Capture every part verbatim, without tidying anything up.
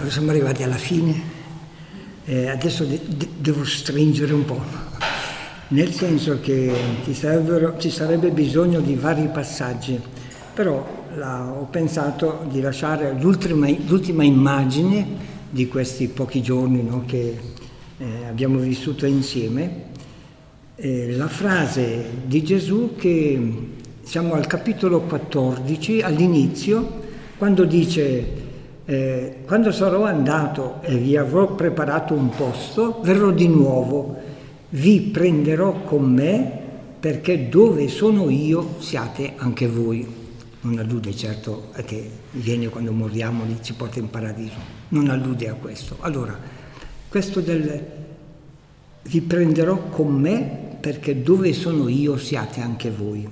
siamo arrivati alla fine, eh, adesso de- de- devo stringere un po', nel senso che ci, ci sarebbe bisogno di vari passaggi, però la, ho pensato di lasciare l'ultima, l'ultima immagine di questi pochi giorni, no, che eh, abbiamo vissuto insieme, eh, la frase di Gesù che siamo al capitolo quattordici, all'inizio, quando dice eh, quando sarò andato e vi avrò preparato un posto, verrò di nuovo, vi prenderò con me perché dove sono io siate anche voi. Non allude certo a che viene quando moriamo, lì ci porta in paradiso, non allude a questo. Allora, questo del vi prenderò con me perché dove sono io siate anche voi.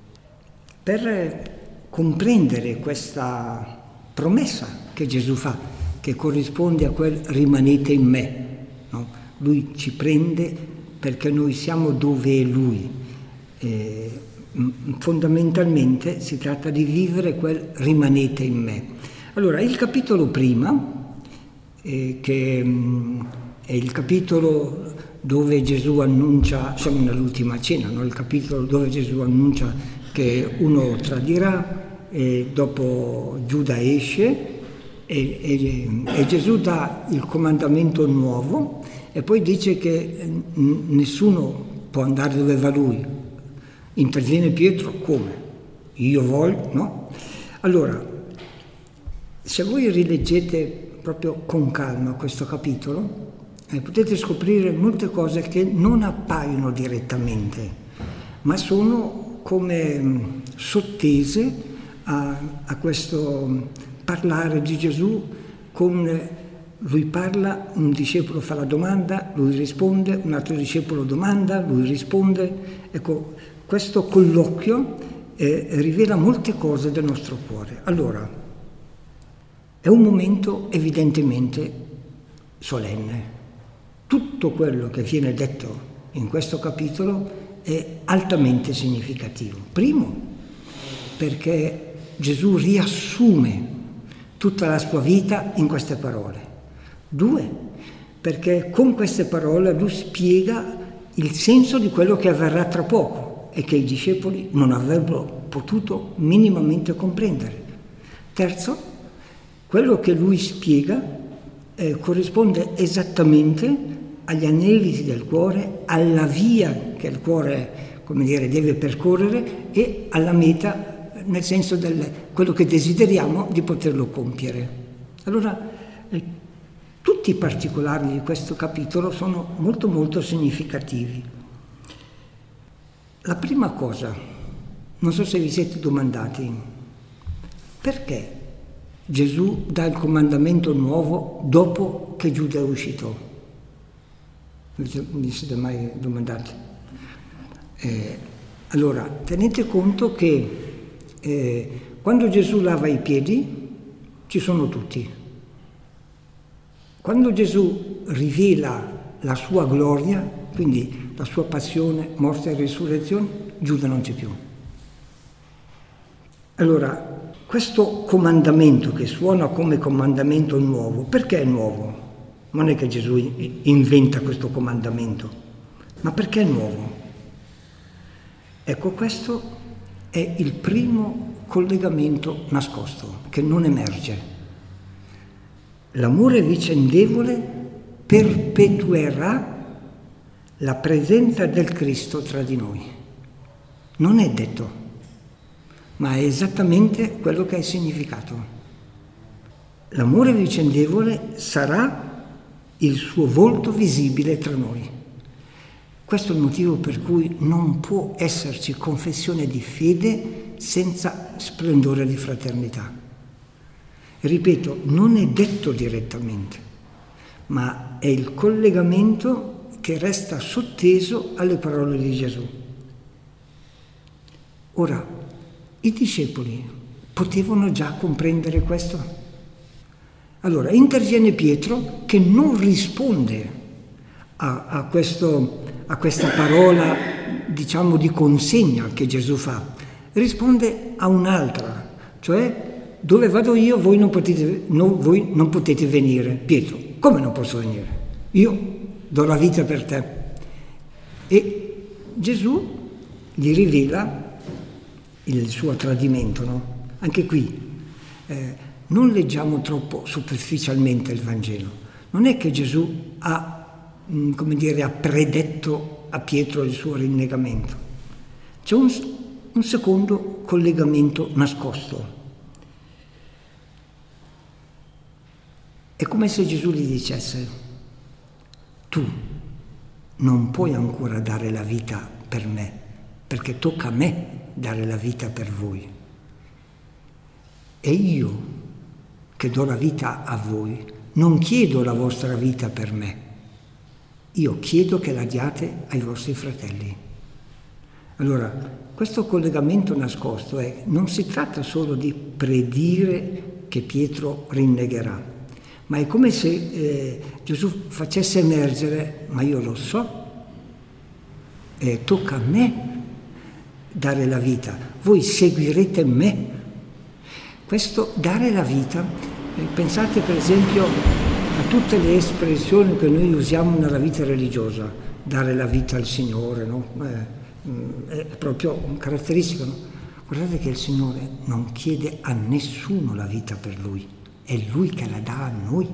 Per comprendere questa promessa che Gesù fa, che corrisponde a quel rimanete in me, no? Lui ci prende perché noi siamo dove è Lui. Eh, fondamentalmente si tratta di vivere quel rimanete in me. Allora, il capitolo prima, eh, che mh, è il capitolo dove Gesù annuncia, siamo nell'ultima cena, no? Il capitolo dove Gesù annuncia che uno tradirà e dopo Giuda esce e, e, e Gesù dà il comandamento nuovo e poi dice che nessuno può andare dove va lui. Interviene Pietro, come? Io voglio, no? Allora, se voi rileggete proprio con calma questo capitolo, eh, potete scoprire molte cose che non appaiono direttamente, ma sono come mh, sottese a, a questo parlare di Gesù. Con lui parla, un discepolo fa la domanda, lui risponde, un altro discepolo domanda, lui risponde. Ecco, questo colloquio eh, rivela molte cose del nostro cuore. Allora, è un momento evidentemente solenne. Tutto quello che viene detto in questo capitolo è altamente significativo. Primo, perché Gesù riassume tutta la sua vita in queste parole. Due, perché con queste parole lui spiega il senso di quello che avverrà tra poco e che i discepoli non avrebbero potuto minimamente comprendere. Terzo, quello che lui spiega eh, corrisponde esattamente agli aneliti del cuore, alla via che il cuore, come dire, deve percorrere e alla meta, nel senso del quello che desideriamo di poterlo compiere. Allora, eh, tutti i particolari di questo capitolo sono molto molto significativi. La prima cosa, non so se vi siete domandati, perché Gesù dà il comandamento nuovo dopo che Giuda è uscito? Vi siete mai domandati? Eh, allora, tenete conto che eh, quando Gesù lava i piedi ci sono tutti. Quando Gesù rivela la sua gloria, quindi la sua passione, morte e risurrezione, Giuda non c'è più. Allora, questo comandamento che suona come comandamento nuovo, perché è nuovo? Non è che Gesù inventa questo comandamento, ma perché è nuovo? Ecco, questo è il primo collegamento nascosto, che non emerge. L'amore vicendevole perpetuerà la presenza del Cristo tra di noi. Non è detto, ma è esattamente quello che è significato. L'amore vicendevole sarà il suo volto visibile tra noi. Questo è il motivo per cui non può esserci confessione di fede senza splendore di fraternità. Ripeto, non è detto direttamente, ma è il collegamento che resta sotteso alle parole di Gesù. Ora, i discepoli potevano già comprendere questo? Allora, interviene Pietro che non risponde a, a, questo, a questa parola, diciamo, di consegna che Gesù fa, risponde a un'altra, cioè dove vado io voi non potete, no, voi non potete venire. Pietro, come non posso venire? Io do la vita per te. E Gesù gli rivela il suo tradimento, no? Anche qui eh, non leggiamo troppo superficialmente il Vangelo. Non è che Gesù ha, mh, come dire, ha predetto a Pietro il suo rinnegamento. C'è un, un secondo collegamento nascosto. È come se Gesù gli dicesse: tu non puoi ancora dare la vita per me, perché tocca a me dare la vita per voi. E io, che do la vita a voi, non chiedo la vostra vita per me, io chiedo che la diate ai vostri fratelli. Allora, questo collegamento nascosto è, non si tratta solo di predire che Pietro rinnegherà, ma è come se eh, Gesù facesse emergere: ma io lo so, eh, tocca a me dare la vita, voi seguirete me. Questo dare la vita, eh, pensate per esempio a tutte le espressioni che noi usiamo nella vita religiosa, dare la vita al Signore, no? Eh, è proprio caratteristico, no? Guardate che il Signore non chiede a nessuno la vita per Lui, è Lui che la dà a noi.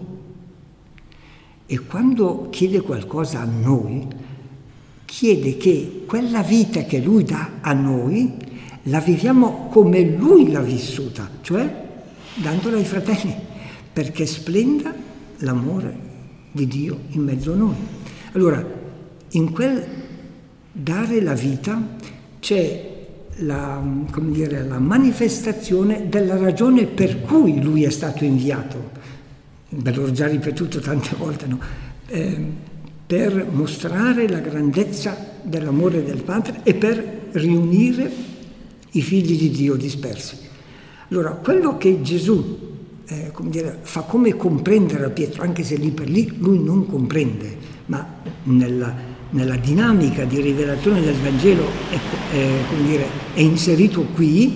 E quando chiede qualcosa a noi, chiede che quella vita che Lui dà a noi la viviamo come Lui l'ha vissuta, cioè dandola ai fratelli, perché splenda l'amore di Dio in mezzo a noi. Allora, in quel dare la vita c'è la, come dire, la manifestazione della ragione per cui Lui è stato inviato. Ve l'ho già ripetuto tante volte, no? Eh, per mostrare la grandezza dell'amore del Padre e per riunire i figli di Dio dispersi. Allora, quello che Gesù eh, come dire, fa come comprendere a Pietro, anche se lì per lì lui non comprende, ma nella, nella dinamica di rivelazione del Vangelo è, è, come dire, è inserito qui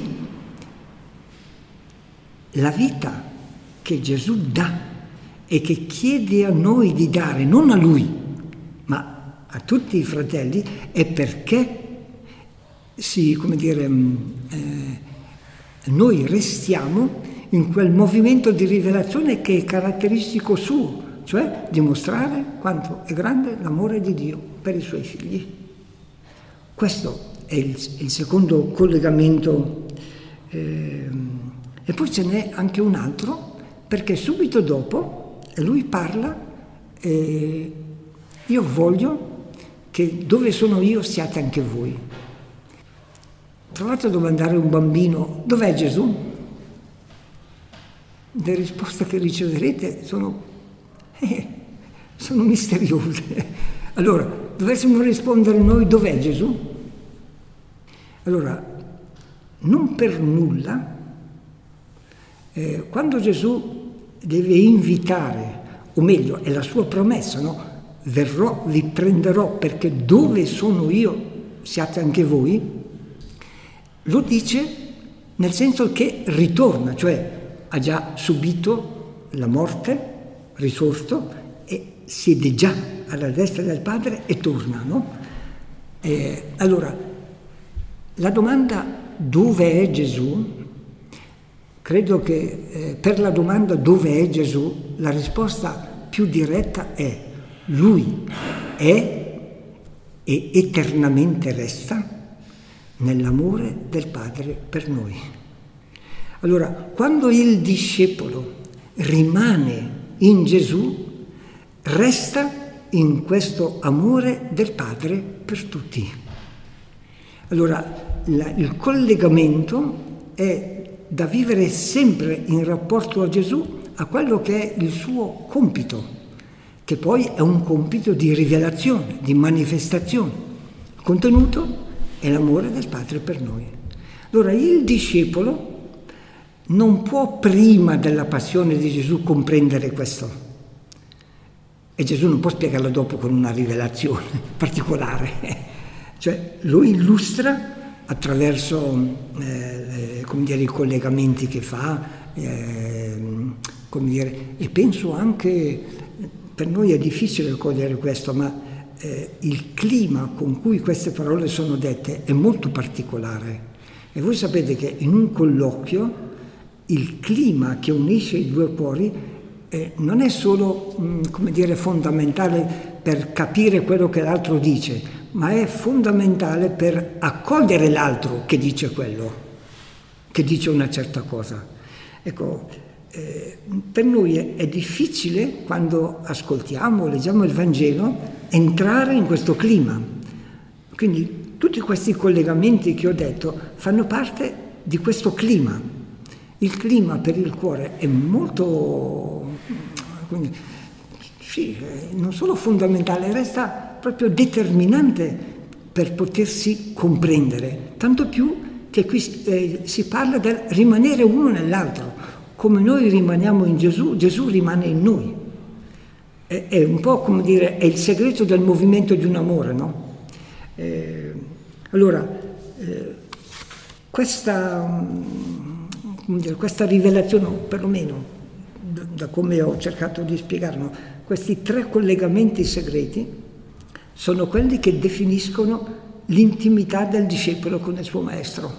la vita che Gesù dà e che chiede a noi di dare, non a Lui, ma a tutti i fratelli, è perché si, come dire, eh, noi restiamo in quel movimento di rivelazione che è caratteristico suo, cioè dimostrare quanto è grande l'amore di Dio per i Suoi figli. Questo è il, il secondo collegamento. Eh, e poi ce n'è anche un altro, perché subito dopo Lui parla, eh, io voglio che dove sono io siate anche voi. Provate a domandare a un bambino: dov'è Gesù? Le risposte che riceverete sono, eh, sono misteriose. Allora, dovessimo rispondere noi: dov'è Gesù? Allora, non per nulla, eh, quando Gesù deve invitare, o meglio, è la sua promessa, no? Verrò, vi prenderò, perché dove sono io siate anche voi. Lo dice nel senso che ritorna, cioè ha già subito la morte, risorto, e siede già alla destra del Padre e torna, no? Eh, allora, la domanda dove è Gesù, credo che eh, per la domanda dove è Gesù, la risposta più diretta è: Lui è e eternamente resta nell'amore del Padre per noi. Allora, quando il discepolo rimane in Gesù, resta in questo amore del Padre per tutti. Allora, la, il collegamento è da vivere sempre in rapporto a Gesù, a quello che è il suo compito, che poi è un compito di rivelazione, di manifestazione. Il contenuto è l'amore del Padre per noi. Allora, il discepolo non può prima della passione di Gesù comprendere questo. E Gesù non può spiegarlo dopo con una rivelazione particolare. Cioè, lo illustra attraverso eh, come dire, i collegamenti che fa, eh, come dire, e penso anche, per noi è difficile cogliere questo, ma eh, il clima con cui queste parole sono dette è molto particolare. E voi sapete che in un colloquio il clima che unisce i due cuori eh, non è solo, mh, come dire, fondamentale per capire quello che l'altro dice, ma è fondamentale per accogliere l'altro che dice quello, che dice una certa cosa. Ecco, eh, per noi è, è difficile, quando ascoltiamo o leggiamo il Vangelo, entrare in questo clima. Quindi tutti questi collegamenti che ho detto fanno parte di questo clima. Il clima per il cuore è molto, quindi, sì, non solo fondamentale, resta proprio determinante per potersi comprendere, tanto più che qui eh, si parla del rimanere uno nell'altro. Come noi rimaniamo in Gesù, Gesù rimane in noi. È, è un po' come dire, è il segreto del movimento di un amore, no? Eh, allora, eh, questa, come dire, questa rivelazione, o perlomeno da, da come ho cercato di spiegarlo, questi tre collegamenti segreti sono quelli che definiscono l'intimità del discepolo con il suo maestro.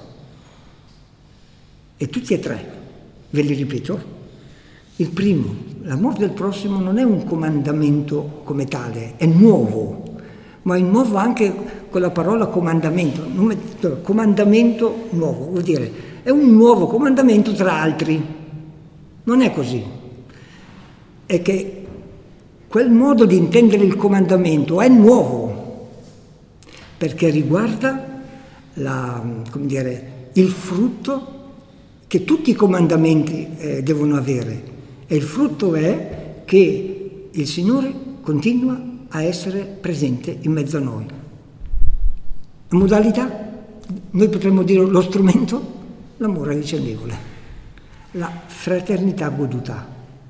E tutti e tre, ve li ripeto. Il primo, l'amore del prossimo, non è un comandamento come tale, è nuovo, ma è nuovo anche con la parola comandamento. Comandamento nuovo, vuol dire, è un nuovo comandamento tra altri. Non è così. È che quel modo di intendere il comandamento è nuovo, perché riguarda la, come dire, il frutto che tutti i comandamenti eh, devono avere. E il frutto è che il Signore continua a essere presente in mezzo a noi. La modalità, noi potremmo dire lo strumento, l'amore ricevevole, la fraternità goduta.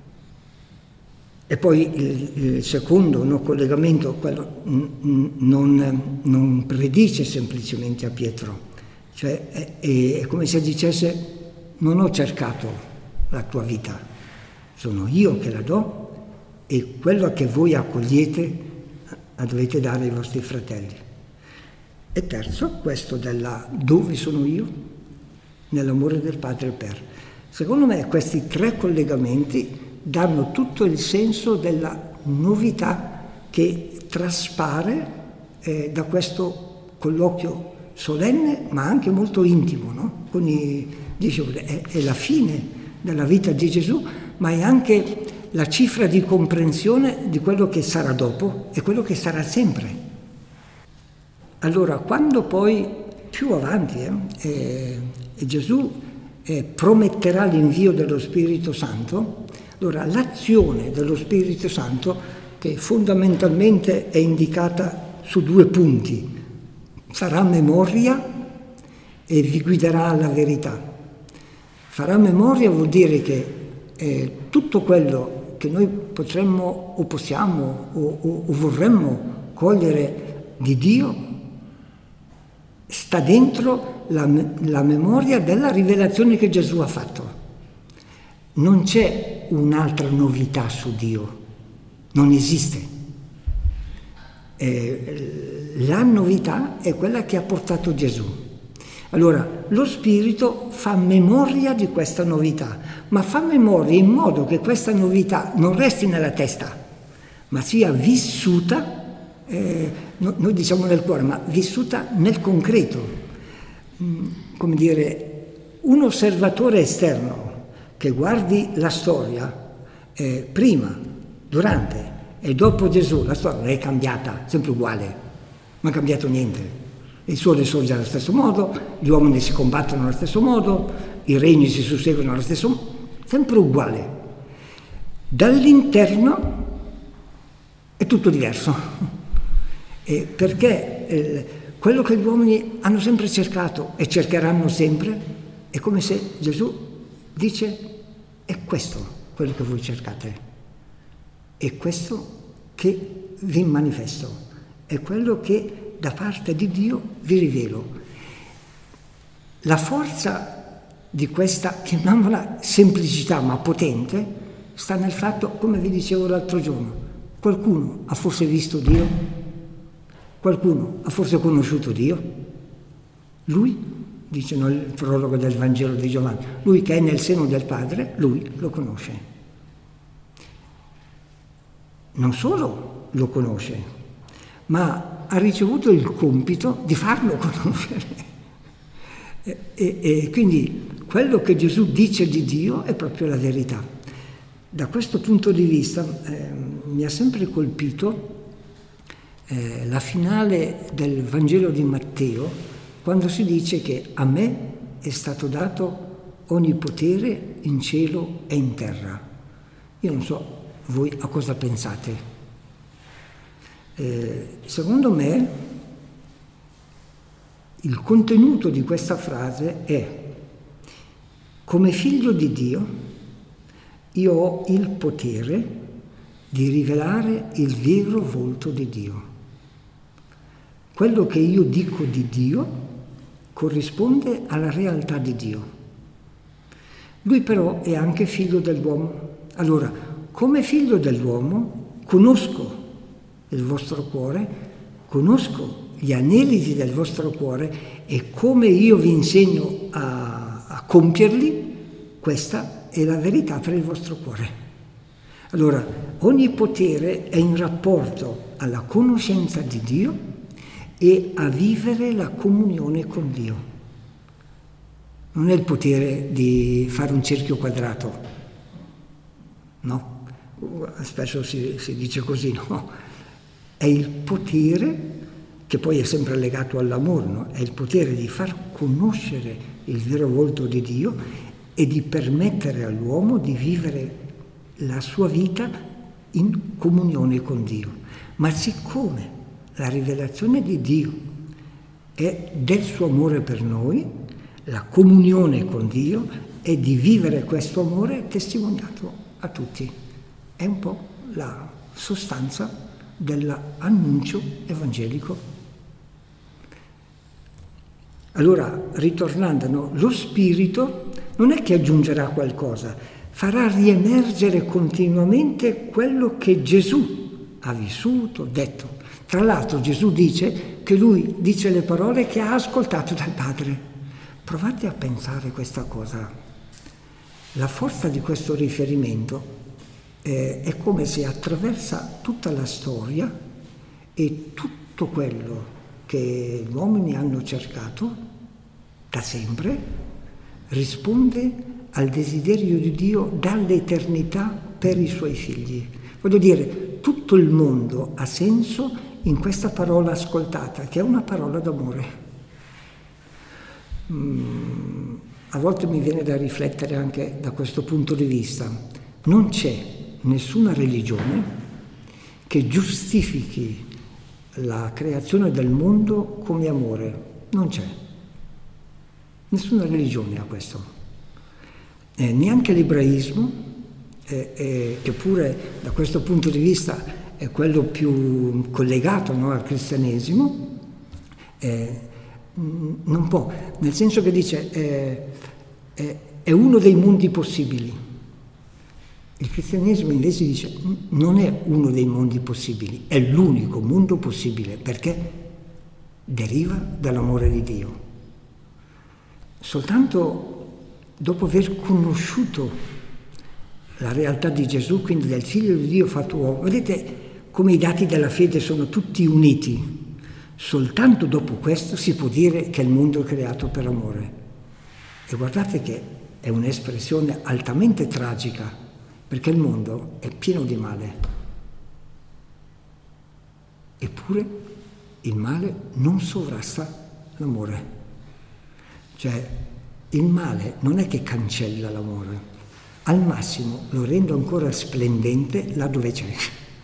E poi il, il secondo no, collegamento, quello non, non predice semplicemente a Pietro, cioè è, è come se dicesse: non ho cercato la tua vita, sono io che la do, e quello che voi accogliete la dovete dare ai vostri fratelli. E terzo, questo della dove sono io, nell'amore del Padre per. Secondo me questi tre collegamenti danno tutto il senso della novità che traspare eh, da questo colloquio solenne ma anche molto intimo, no? Con i discepoli. È, è la fine della vita di Gesù, ma è anche la cifra di comprensione di quello che sarà dopo e quello che sarà sempre. Allora, quando poi più avanti eh, eh, Gesù eh, prometterà l'invio dello Spirito Santo, allora l'azione dello Spirito Santo, che fondamentalmente è indicata su due punti, farà memoria e vi guiderà alla verità. Farà memoria vuol dire che eh, tutto quello che noi potremmo o possiamo o, o, o vorremmo cogliere di Dio sta dentro la, la memoria della rivelazione che Gesù ha fatto. Non c'è un'altra novità su Dio, non esiste. Eh, la novità è quella che ha portato Gesù. Allora, lo Spirito fa memoria di questa novità, ma fa memoria in modo che questa novità non resti nella testa, ma sia vissuta, eh, no, noi diciamo nel cuore, ma vissuta nel concreto. Mm, come dire, un osservatore esterno che guardi la storia eh, prima, durante e dopo Gesù, la storia non è cambiata, sempre uguale, non è cambiato niente. Il sole sorge allo stesso modo, gli uomini si combattono allo stesso modo, i regni si susseguono allo stesso modo, sempre uguale. Dall'interno è tutto diverso, e perché eh, quello che gli uomini hanno sempre cercato e cercheranno sempre è come se Gesù dice: è questo quello che voi cercate, è questo che vi manifesto, è quello che da parte di Dio vi rivelo. La forza di questa, chiamiamola semplicità ma potente, sta nel fatto, come vi dicevo l'altro giorno, qualcuno ha forse visto Dio? Qualcuno ha forse conosciuto Dio? Lui, dice nel prologo del Vangelo di Giovanni, lui che è nel seno del Padre, lui lo conosce. Non solo lo conosce, ma ha ricevuto il compito di farlo conoscere. E, e, e quindi quello che Gesù dice di Dio è proprio la verità. Da questo punto di vista eh, mi ha sempre colpito eh, la finale del Vangelo di Matteo, quando si dice che a me è stato dato ogni potere in cielo e in terra. Io non so voi a cosa pensate. Eh, secondo me il contenuto di questa frase è: come figlio di Dio io ho il potere di rivelare il vero volto di Dio. Quello che io dico di Dio corrisponde alla realtà di Dio. Lui però è anche figlio dell'uomo. Allora, come figlio dell'uomo conosco il vostro cuore, conosco gli aneliti del vostro cuore e come io vi insegno a, a compierli, questa è la verità per il vostro cuore. Allora, ogni potere è in rapporto alla conoscenza di Dio e a vivere la comunione con Dio. Non è il potere di fare un cerchio quadrato, no? Spesso si, si dice così, no? È il potere, che poi è sempre legato all'amore, no? È il potere di far conoscere il vero volto di Dio e di permettere all'uomo di vivere la sua vita in comunione con Dio. Ma siccome la rivelazione di Dio è del suo amore per noi, la comunione con Dio è di vivere questo amore testimoniato a tutti. È un po' la sostanza dell'annuncio evangelico. Allora, ritornando, no, lo Spirito non è che aggiungerà qualcosa, farà riemergere continuamente quello che Gesù ha vissuto, detto. Tra l'altro Gesù dice che lui dice le parole che ha ascoltato dal Padre. Provate a pensare questa cosa. La forza di questo riferimento eh, è come se attraversa tutta la storia e tutto quello che gli uomini hanno cercato da sempre risponde al desiderio di Dio dall'eternità per i suoi figli. Voglio dire, tutto il mondo ha senso in questa parola ascoltata, che è una parola d'amore. Mm, a volte mi viene da riflettere anche da questo punto di vista. Non c'è nessuna religione che giustifichi la creazione del mondo come amore. Non c'è. Nessuna religione ha questo. Eh, neanche l'ebraismo, eh, eh, che pure da questo punto di vista è quello più collegato, no, al cristianesimo, eh, non può, nel senso che dice eh, eh, è uno dei mondi possibili. Il cristianesimo invece dice non è uno dei mondi possibili, è l'unico mondo possibile, perché deriva dall'amore di Dio. Soltanto dopo aver conosciuto la realtà di Gesù, quindi del Figlio di Dio fatto uomo, vedete come i dati della fede sono tutti uniti. Soltanto dopo questo si può dire che il mondo è creato per amore. E guardate che è un'espressione altamente tragica, perché il mondo è pieno di male. Eppure il male non sovrasta l'amore. Cioè, il male non è che cancella l'amore, al massimo lo rende ancora splendente là dove c'è.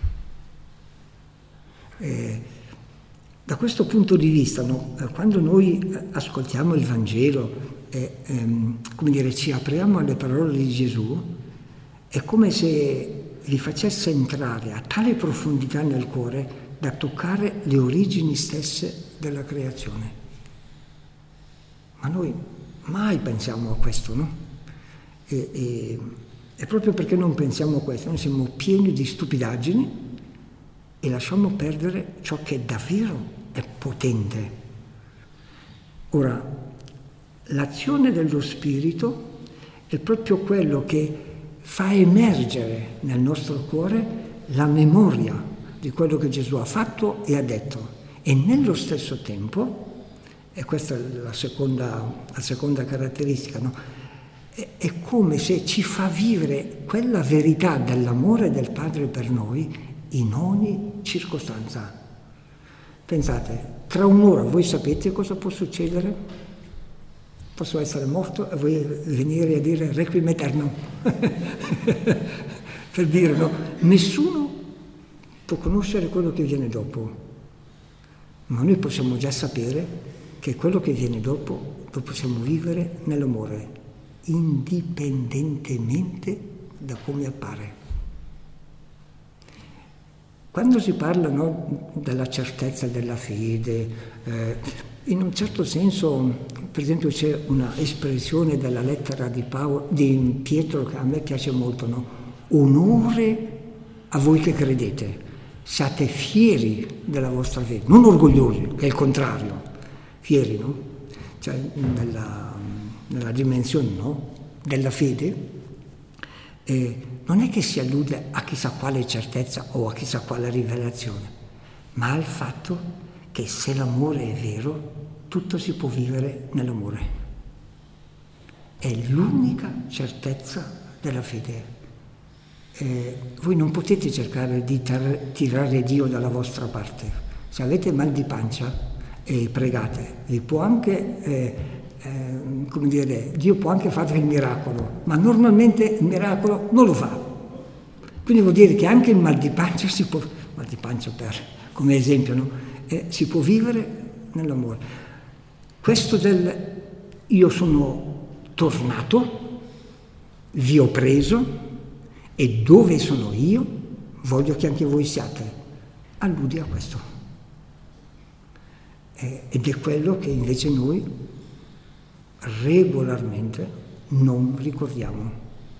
Eh, da questo punto di vista, no, quando noi ascoltiamo il Vangelo e ehm, come dire, ci apriamo alle parole di Gesù, è come se li facesse entrare a tale profondità nel cuore da toccare le origini stesse della creazione. Ma noi mai pensiamo a questo, no? E, e, e proprio perché non pensiamo a questo, noi siamo pieni di stupidaggini e lasciamo perdere ciò che davvero è potente. Ora, l'azione dello Spirito è proprio quello che fa emergere nel nostro cuore la memoria di quello che Gesù ha fatto e ha detto. E nello stesso tempo, e questa è la seconda, la seconda caratteristica, no? è, è come se ci fa vivere quella verità dell'amore del Padre per noi in ogni circostanza. Pensate, tra un'ora voi sapete cosa può succedere? Posso essere morto e voi venire a dire requiem aeternam. Per dire, no? Nessuno può conoscere quello che viene dopo, ma noi possiamo già sapere che quello che viene dopo lo possiamo vivere nell'amore, indipendentemente da come appare. Quando si parla, no, della certezza della fede, eh, in un certo senso, per esempio, c'è una espressione della lettera di, Paolo, di Pietro che a me piace molto, no? Onore a voi che credete, siate fieri della vostra fede, non orgogliosi, che è il contrario, fieri, no? Cioè nella, nella dimensione, no, della fede. Eh, non è che si allude a chissà quale certezza o a chissà quale rivelazione, ma al fatto che se l'amore è vero, tutto si può vivere nell'amore. È l'unica certezza della fede. Eh, voi non potete cercare di tar- tirare Dio dalla vostra parte. Se avete mal di pancia e eh, pregate, vi può anche... Eh, Eh, come dire, Dio può anche fare il miracolo, ma normalmente il miracolo non lo fa. Quindi vuol dire che anche il mal di pancia si può, mal di pancia per, come esempio, no? eh, si può vivere nell'amore. Questo del io sono tornato, vi ho preso e dove sono io voglio che anche voi siate, allude a questo. Eh, ed è quello che invece noi regolarmente non ricordiamo.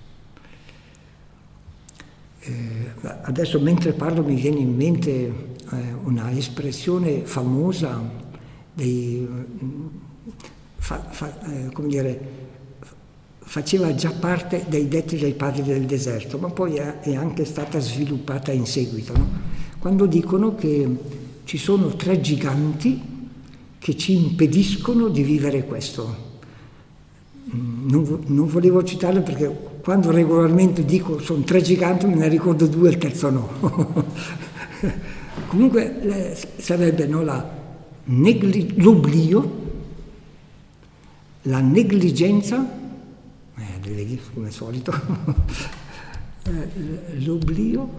Eh, adesso mentre parlo mi viene in mente eh, una espressione famosa dei, fa, fa, eh, come dire, faceva già parte dei detti dei padri del deserto, ma poi è, è anche stata sviluppata in seguito, no? Quando dicono che ci sono tre giganti che ci impediscono di vivere questo. Non, non volevo citarlo perché quando regolarmente dico sono tre giganti me ne ricordo due e il terzo no. Comunque le, sarebbe, no, la negli, l'oblio, la negligenza, eh, vedi come al solito, l'oblio,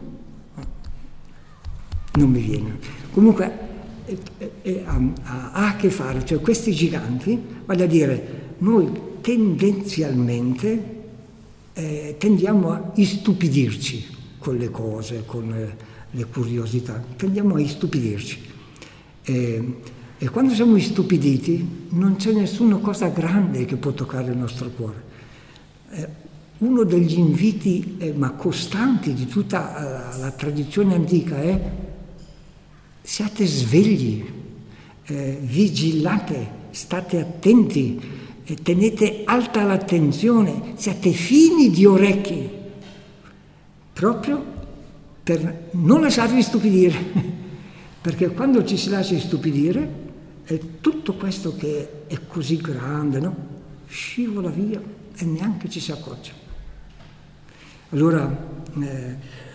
non mi viene. Comunque eh, eh, ha, ha a che fare, cioè questi giganti, vale a dire noi tendenzialmente eh, tendiamo a istupidirci con le cose, con le, le curiosità, tendiamo a istupidirci. Eh, e quando siamo istupiditi non c'è nessuna cosa grande che può toccare il nostro cuore. Eh, uno degli inviti, eh, ma costanti di tutta uh, la tradizione antica è siate svegli, eh, vigilate, state attenti, tenete alta l'attenzione, siate fini di orecchi, proprio per non lasciarvi stupidire, perché quando ci si lascia stupidire è tutto questo che è così grande, no? Scivola via e neanche ci si accorge. Allora, eh,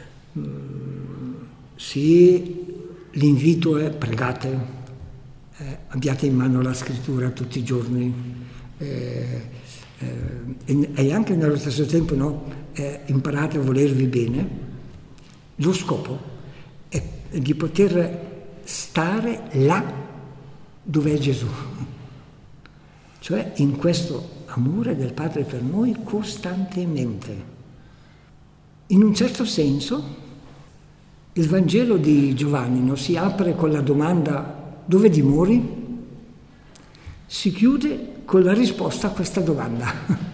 sì, l'invito è pregate, eh, abbiate in mano la scrittura tutti i giorni, Eh, eh, e anche nello stesso tempo, no, eh, imparate a volervi bene. Lo scopo è di poter stare là dove è Gesù, cioè in questo amore del Padre per noi costantemente. In un certo senso il Vangelo di Giovanni non si apre con la domanda dove dimori, si chiude con la risposta a questa domanda.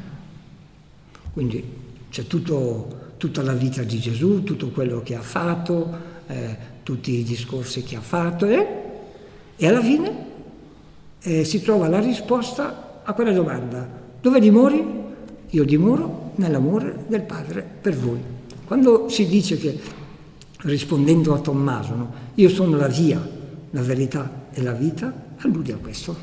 Quindi c'è tutto, tutta la vita di Gesù, tutto quello che ha fatto, eh, tutti i discorsi che ha fatto, eh? E alla fine eh, si trova la risposta a quella domanda: dove dimori? Io dimoro nell'amore del Padre per voi. Quando si dice che, rispondendo a Tommaso, no, io sono la via, la verità e la vita, allude a questo.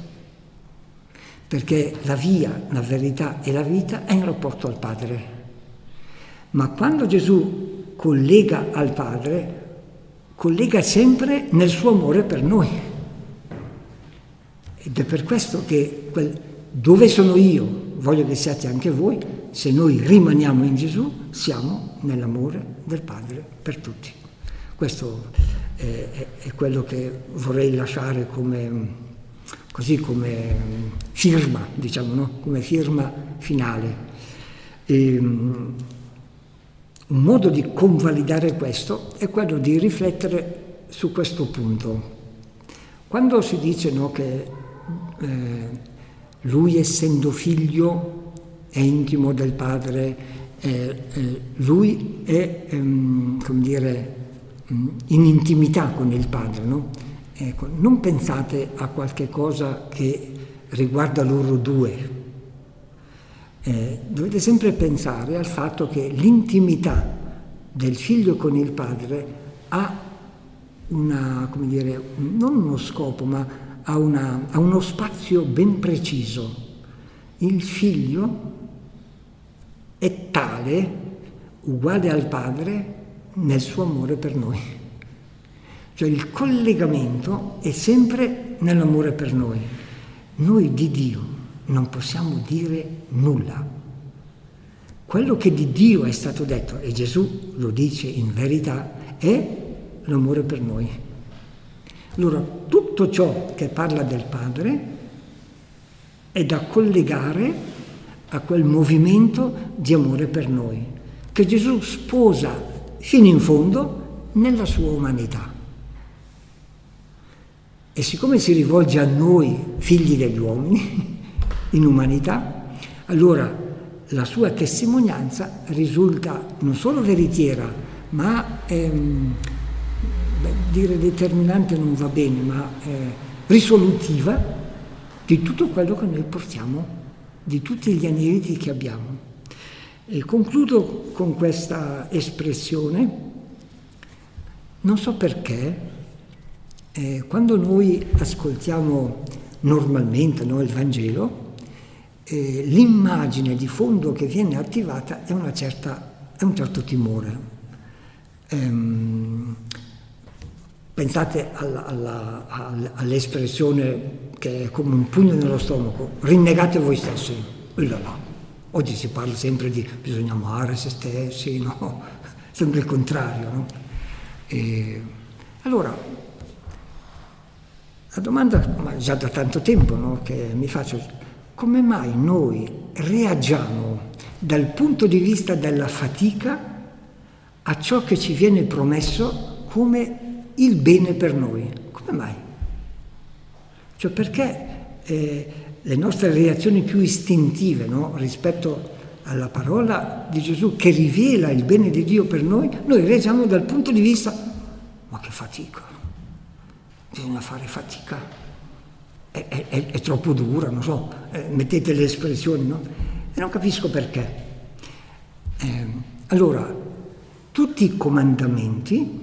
Perché la via, la verità e la vita è in rapporto al Padre. Ma quando Gesù collega al Padre, collega sempre nel suo amore per noi. Ed è per questo che quel, dove sono io, voglio che siate anche voi, se noi rimaniamo in Gesù, siamo nell'amore del Padre per tutti. Questo è, è, è quello che vorrei lasciare come, così come firma, diciamo, no? Come firma finale. E, um, un modo di convalidare questo è quello di riflettere su questo punto. Quando si dice, no, che eh, lui, essendo figlio, è intimo del Padre, eh, eh, lui è, ehm, come dire, in intimità con il Padre, no? Ecco, non pensate a qualche cosa che riguarda loro due. Eh, dovete sempre pensare al fatto che l'intimità del figlio con il Padre ha una, come dire, non uno scopo, ma ha, una, ha uno spazio ben preciso. Il figlio è tale, uguale al Padre, nel suo amore per noi. Cioè il collegamento è sempre nell'amore per noi. Noi di Dio non possiamo dire nulla. Quello che di Dio è stato detto, e Gesù lo dice in verità, è l'amore per noi. Allora, tutto ciò che parla del Padre è da collegare a quel movimento di amore per noi, che Gesù sposa fino in fondo nella sua umanità. E siccome si rivolge a noi, figli degli uomini, in umanità, allora la sua testimonianza risulta non solo veritiera, ma ehm, beh, dire determinante non va bene, ma eh, risolutiva di tutto quello che noi portiamo, di tutti gli aneddoti che abbiamo. E concludo con questa espressione. Non so perché, eh, quando noi ascoltiamo normalmente, no, il Vangelo, eh, l'immagine di fondo che viene attivata è, una certa, è un certo timore. Ehm, pensate alla, alla, alla, all'espressione che è come un pugno nello stomaco: rinnegate voi stessi. Là. Oggi si parla sempre di bisogna amare se stessi, no? Sempre il contrario, no? E allora, la domanda, ma già da tanto tempo, no, che mi faccio: come mai noi reagiamo dal punto di vista della fatica a ciò che ci viene promesso come il bene per noi? Come mai? Cioè perché eh, le nostre reazioni più istintive, no, rispetto alla parola di Gesù che rivela il bene di Dio per noi, noi reagiamo dal punto di vista: ma che fatica, bisogna fare fatica, è, è, è, è troppo dura, non so, eh, mettete le espressioni, no? E non capisco perché. Eh, allora, tutti i comandamenti,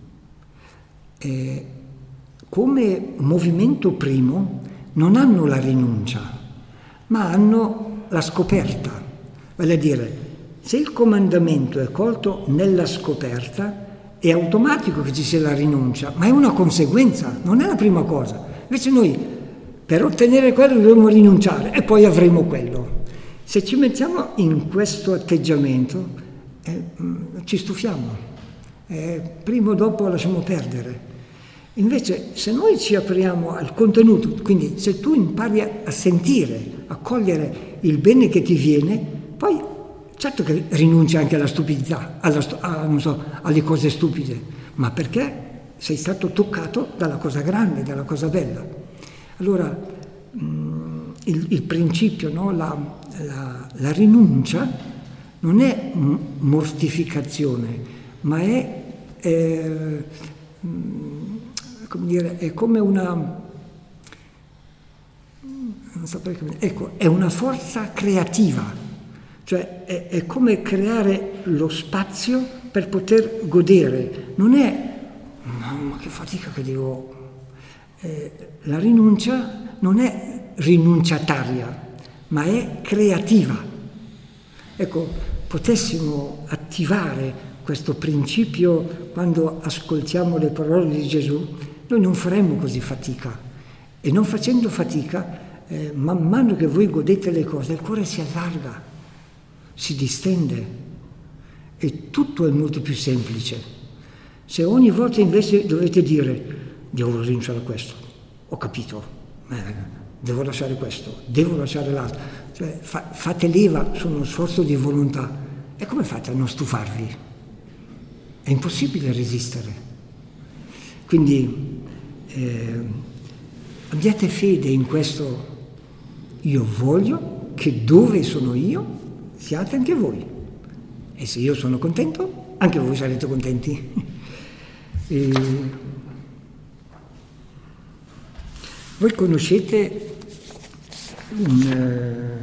eh, come movimento primo, non hanno la rinuncia, ma hanno la scoperta. Vale a dire, se il comandamento è colto nella scoperta, è automatico che ci sia la rinuncia, ma è una conseguenza, non è la prima cosa. Invece noi, per ottenere quello, dobbiamo rinunciare e poi avremo quello. Se ci mettiamo in questo atteggiamento, eh, ci stufiamo. Eh, prima o dopo lasciamo perdere. Invece, se noi ci apriamo al contenuto, quindi se tu impari a sentire, a cogliere il bene che ti viene, poi certo che rinunci anche alla stupidità, alla, a, non so, alle cose stupide, ma perché sei stato toccato dalla cosa grande, dalla cosa bella. Allora, mh, il, il principio, no? la, la, la rinuncia non è mortificazione, ma è, è, come dire, è come una, non saprei come, ecco, è una forza creativa, cioè è, è come creare lo spazio per poter godere, non è, mamma che fatica che devo, eh, la rinuncia non è rinunciataria, ma è creativa. Ecco, potessimo attivare questo principio quando ascoltiamo le parole di Gesù, noi non faremmo così fatica. E non facendo fatica, eh, man mano che voi godete le cose, il cuore si allarga, si distende e tutto è molto più semplice. Se ogni volta invece dovete dire devo rinunciare a questo, ho capito, eh, devo lasciare questo, devo lasciare l'altro, cioè fa, fate leva su uno sforzo di volontà, e come fate a non stufarvi? È impossibile resistere. Quindi eh, abbiate fede in questo, io voglio che dove sono io siate anche voi, e se io sono contento anche voi sarete contenti. E voi conoscete un,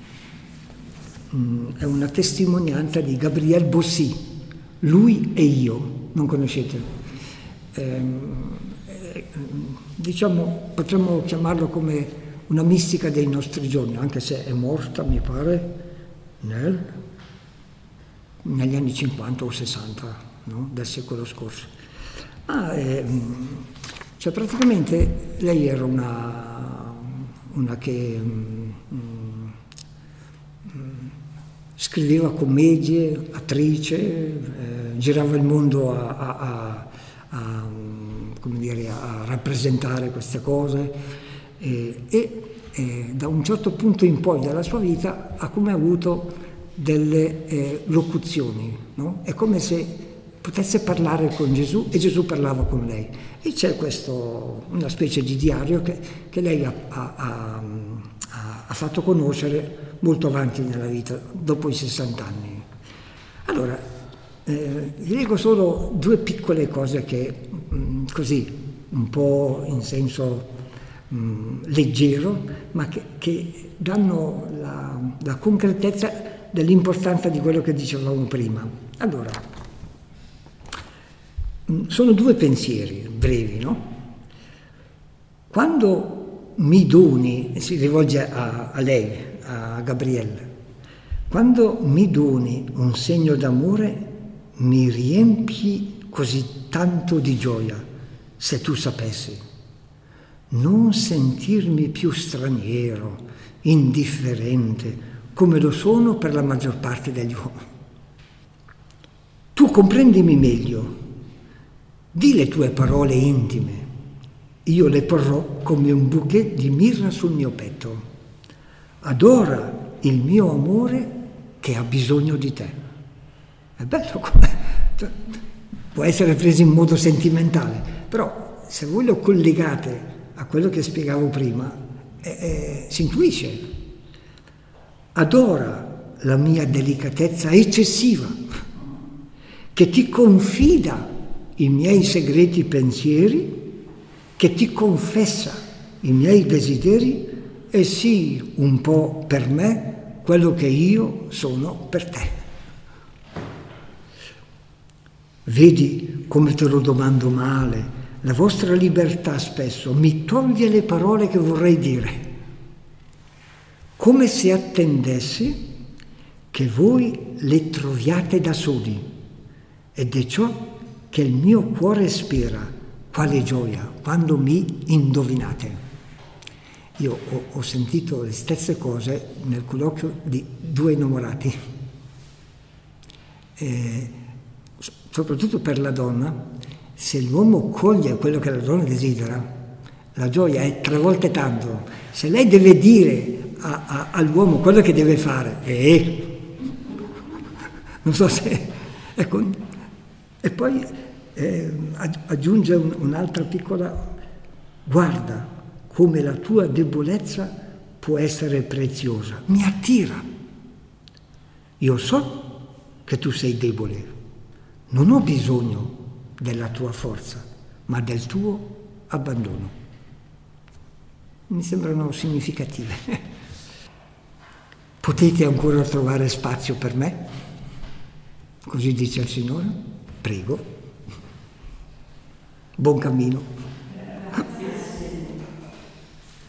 uh, è una testimonianza di Gabriel Bossi, Lui e io, non conoscete? Eh, eh, diciamo, potremmo chiamarlo come una mistica dei nostri giorni, anche se è morta, mi pare, nel, negli anni cinquanta o sessanta, no? Del secolo scorso. Ah, eh, cioè praticamente lei era una, una che mm, mm, scriveva commedie, attrice, eh, girava il mondo a, a, a, a, come dire, a rappresentare queste cose e, e, e da un certo punto in poi della sua vita ha come avuto delle eh, locuzioni, no? È come se potesse parlare con Gesù e Gesù parlava con lei. E c'è questo, una specie di diario che, che lei ha, ha, ha, ha fatto conoscere molto avanti nella vita, dopo i sessanta anni. Allora, eh, vi leggo solo due piccole cose che, mh, così, un po' in senso mh, leggero, ma che, che danno la, la concretezza dell'importanza di quello che dicevamo prima. Allora, sono due pensieri brevi, no? Quando mi doni, si rivolge a, a lei, a Gabriele, quando mi doni un segno d'amore, mi riempi così tanto di gioia, se tu sapessi, non sentirmi più straniero, indifferente, come lo sono per la maggior parte degli uomini. Tu comprendimi meglio. Di le tue parole intime, io le porrò come un bouquet di mirra sul mio petto. Adora il mio amore che ha bisogno di te. È bello come... può essere preso in modo sentimentale, però se voi lo collegate a quello che spiegavo prima, eh, eh, si intuisce. Adora la mia delicatezza eccessiva, che ti confida i miei segreti pensieri, che ti confessa i miei desideri e sii un po' per me quello che io sono per te. Vedi come te lo domando male, la vostra libertà spesso mi toglie le parole che vorrei dire, come se attendessi che voi le troviate da soli, ed è ciò che il mio cuore spera, quale gioia, quando mi indovinate. Io ho, ho sentito le stesse cose nel colloquio di due innamorati. Eh, soprattutto per la donna, se l'uomo coglie quello che la donna desidera, la gioia è tre volte tanto. Se lei deve dire a, a, all'uomo quello che deve fare, eh, non so se... Ecco, e poi eh, aggiunge un, un'altra piccola, guarda come la tua debolezza può essere preziosa, mi attira. Io so che tu sei debole, non ho bisogno della tua forza, ma del tuo abbandono. Mi sembrano significative. Potete ancora trovare spazio per me? Così dice il Signore. Prego. Buon cammino.